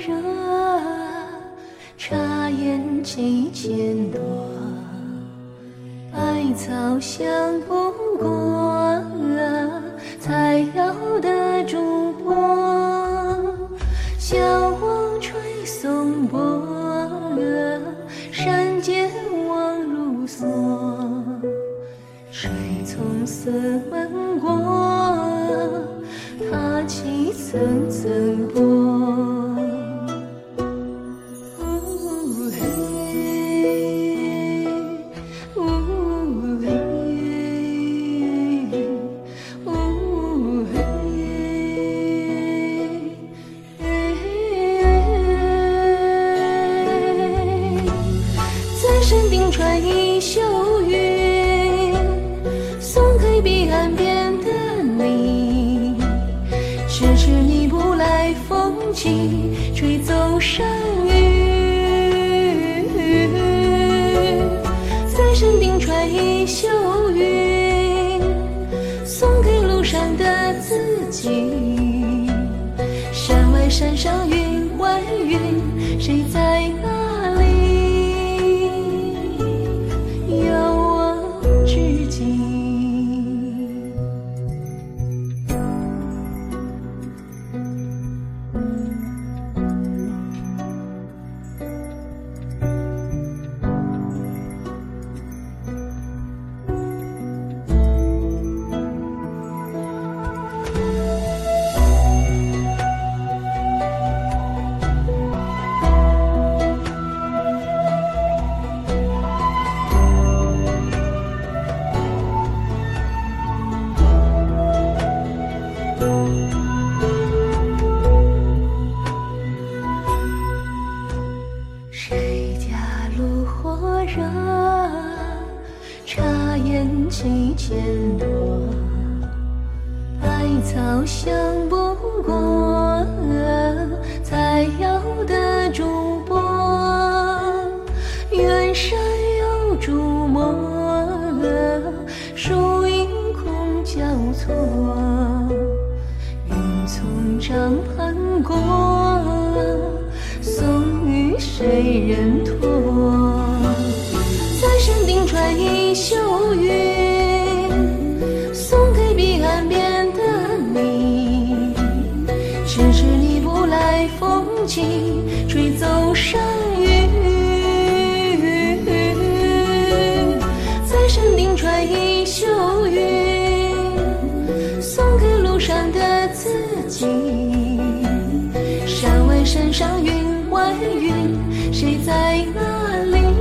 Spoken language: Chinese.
热，茶烟几千朵，百草香不过采药的竹柏，小望吹松柏，山间望如梭，水从寺门过，踏起层层波。山顶穿一宿云，松开彼岸边的你。迟迟你不来，风起吹走山云。在山顶穿一宿云，松开路上的自己。山外山上云外云，谁在哪里？谁家炉火热，茶烟几千朵，百草香不过采药的竹柏，远山有竹墨，树影空交错，云从帐畔过，送与谁人托？在山顶穿一宿云，松开彼岸边的你。迟迟你不来，风起吹走山云。在山顶穿一宿云，松开路上的自己。山外山上云外云，谁在哪里？